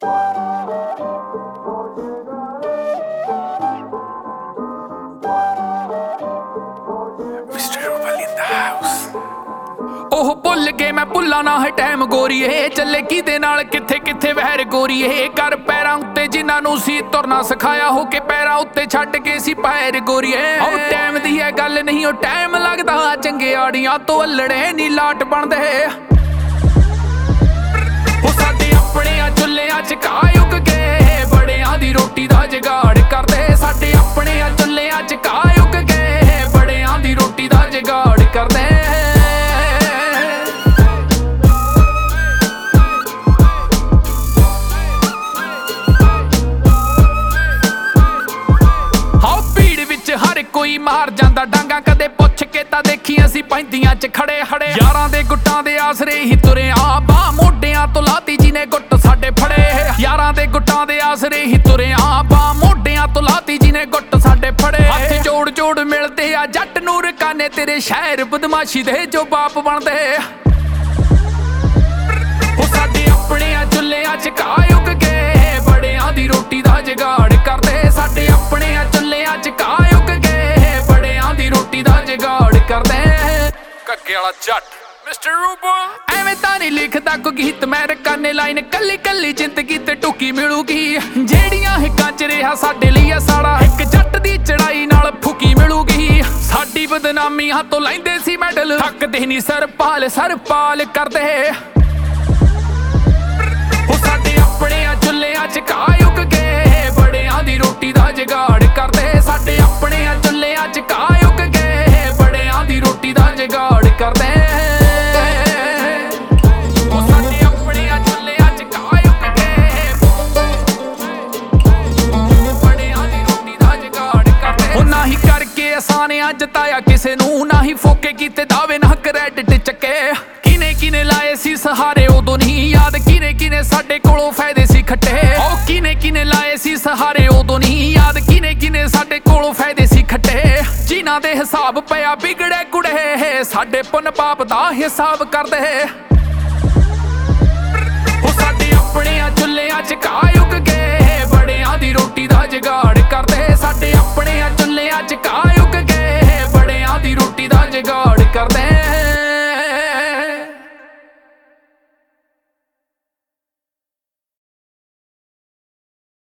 ਉਹ ਭੁੱਲ ਕੇ ਮੈਂ ਭੁੱਲਾਂ ਨਾ ਹੈ ਟਾਈਮ ਗੋਰੀਏ, ਚੱਲੇ ਕਿਦੇ ਨਾਲ ਕਿੱਥੇ ਕਿੱਥੇ ਵਹਿਰ ਗੋਰੀਏ। ਕਰ ਪੈਰਾਂ ਉੱਤੇ ਜਿਨ੍ਹਾਂ ਨੂੰ ਸੀ ਤੁਰਨਾ ਸਿਖਾਇਆ, ਹੋ ਕੇ ਪੈਰਾਂ ਉੱਤੇ ਛੱਡ ਕੇ ਸੀ ਪੈਰ ਗੋਰੀਏ। ਉਹ ਟਾਈਮ ਦੀ ਹੈ ਗੱਲ ਨਹੀਂ, ਉਹ ਟਾਈਮ ਲੱਗਦਾ ਚੰਗੇ ਆੜੀਆਂ ਤੋਂ ਅਲੜੇ ਨੀ ਲਾਟ ਬਣਦੇ। ਉਹ ਸਾਡੇ ਆਪਣਿਆਂ ਚੁੱਲ੍ਹਿਆਂ ਚ ਘਾਹ ਉੱਗ ਗਏ, ਬੜਿਆਂ ਦੀ ਰੋਟੀ ਦਾ ਜੁਗਾੜ ਕਰਦੇ। ਸਾਡੇ ਆਪਣਿਆਂ ਚੁੱਲ੍ਹਿਆਂ ਚ ਘਾਹ ਉੱਗ ਗਏ, ਬੜਿਆਂ ਦੀ ਰੋਟੀ ਦਾ ਜੁਗਾੜ ਕਰਦੇ। ਕੋਈ ਮਾਰ ਜਾਂਦਾ ਡਾਂਗਾ, ਕਦੇ ਪੁੱਛ ਕੇ ਤਾਂ ਦੇਖੀ ਅਸੀਂ ਪੈਂਦੀਆਂ ਚ ਖੜੇ ਖੜੇ। ਯਾਰਾਂ ਦੇ ਗੁੱਟਾਂ ਦੇ ਆਸਰੇ ਹੀ ਤੁਰਿਆ, ਬਾਹ ਮੋਢਿਆਂ ਤੋਂ ਲਾਤੀ ਜਿਹਨੇ ਗੁੱਟ ਸਾਡੇ ਫੜੇ। ਯਾਰਾਂ ਦੇ ਗੁੱਟਾਂ ਦੇ ਆਸਰੇ ਹੀ ਤੁਰਿਆ, ਬਾਹ ਮੋਢਿਆਂ ਤੋਂ ਲਾਤੀ ਜਿਹਨੇ ਗੁੱਟ ਸਾਡੇ ਫੜੇ। ਹੱਥ ਜੋੜ ਜੋੜ ਮਿਲਦੇ ਆ ਜੱਟ ਨੂੰ ਰਕਾਨੇ, ਤੇਰੇ ਸ਼ਹਿਰ ਬਦਮਾਸ਼ੀ ਦੇ ਜੋ ਬਾਪ ਬਣਦੇ। ਉਹ ਸਾਡੇ ਆਪਣਿਆਂ ਚੁੱਲ੍ਹਿਆਂ ਚ ਘਾਹ ਉੱਗ ਗਏ, ਬੜਿਆਂ ਦੀ ਰੋਟੀ ਦਾ ਜੁਗਾੜ ਕਰਦੇ। ਸਾਡੇ ਆਪਣਿਆਂ ਚੁੱਲ੍ਹਿਆਂ ਚ ਘਾਹ ਉੱਗ ਗਏ, ਬੜਿਆਂ ਦੀ ਰੋਟੀ ਦਾ ਜੁਗਾੜ ਕਰਦੇ। ਕੱਗੇ ਵਾਲਾ ਜੱਟ ਮਿਸਟਰ ਰੂਬੋ ਐਵੇਂ ਤਾਂ ਨਹੀਂ ਲਿਖਦਾ ਕੋਈ ਗੀਤ ਮੈਂ, ਰਕਾਨੇ ਲਾਈਨ ਕੱਲੀ ਕੱਲੀ ਜ਼ਿੰਦਗੀ ਤੇ ਟੁਕੀ ਮਿਲੂਗੀ। ਜਿਹੜੀਆਂ ਹਿੱਕਾਂ ਚ ਰਿਹਾ ਸਾਡੇ ਲਈ ਆ ਸਾੜਾ, ਇੱਕ ਜੱਟ ਦੀ ਚੜਾਈ ਨਾਲ ਫੁਕੀ ਮਿਲੂਗੀ। ਸਾਡੀ ਬਦਨਾਮੀਆਂ ਤੋਂ ਲੈਂਦੇ ਸੀ ਮੈਡਲ, ਥੱਕਦੇ ਨਹੀਂ ਸਰਪਾਲ ਕਰਦੇ। ਉਹ ਸਾਡੇ ਆਪਣਿਆਂ ਚੁੱਲ੍ਹਿਆਂ ਚ ਘਾਹ ਉੱਗ ਗਏ, ਬੜਿਆਂ ਦੀ ਰੋਟੀ ਦਾ ਜੁਗਾੜ ਕਰਦੇ। ਸਾਡੇ ਆਪਣਿਆਂ ਚੁੱਲ੍ਹਿਆਂ ਚ ਘਾਹ ਉੱਗ ਗਏ, ਬੜਿਆਂ ਦੀ ਰੋਟੀ ਦਾ ਜੁਗਾੜ ਕਰਦੇ। ਉਹ ਸਾਡੇ ਆਪਣਿਆਂ ਚੁੱਲ੍ਹਿਆਂ ਚ ਘਾਹ ਉੱਗ ਗਏ, ਬੜਿਆਂ ਦੀ ਰੋਟੀ ਦਾ ਜੁਗਾੜ ਕਰਦੇ। ਉਹ ਨਾ ਹੀ ਕਰਕੇ ਆਸਾਨਿਆਂ ਜਤਾਇਆ ਕਿਸੇ ਨੂੰ, ਨਾ ਹੀ ਫੋਕੇ ਕੀਤੇ ਦਾਅਵੇ, ਨਾ ਕ੍ਰੈਡਿਟ ਚੱਕੇ। ਕਿਨੇ ਲਾਏ ਸੀ ਸਹਾਰੇ ਉਦੋਂ ਨਹੀਂ ਯਾਦ, ਕਿਨੇ ਸਾਡੇ ਕੋਲੋਂ ਫਾਇਦੇ ਸੀ ਖੱਟੇ। ਉਹ ਕਿਨੇ ਲਾਏ ਸੀ ਸਹਾਰੇ ਉਦੋਂ ਨਹੀਂ ਯਾਦ, ਕਿਨੇ ਸਾਡੇ ਕੋਲੋਂ ਫਾਇਦੇ ਸੀ ਖੱਟੇ। ਜਿਨ੍ਹਾਂ ਦੇ ਹਿਸਾਬ ਪਿਆ ਵਿਗੜੇ ਕੁੜੇ, ਸਾਡੇ ਪੁੰਨ ਪਾਪ ਦਾ ਹਿਸਾਬ ਕਰਦੇ। ਉਹ ਸਾਡੇ ਆਪਣਿਆਂ ਚੁੱਲ੍ਹਿਆਂ ਚ ਘਾਹ ਉੱਗ ਗਏ, ਬੜਿਆਂ ਦੀ ਰੋਟੀ ਦਾ ਜੁਗਾੜ ਕਰਦੇ। ਸਾਡੇ ਆਪਣੇ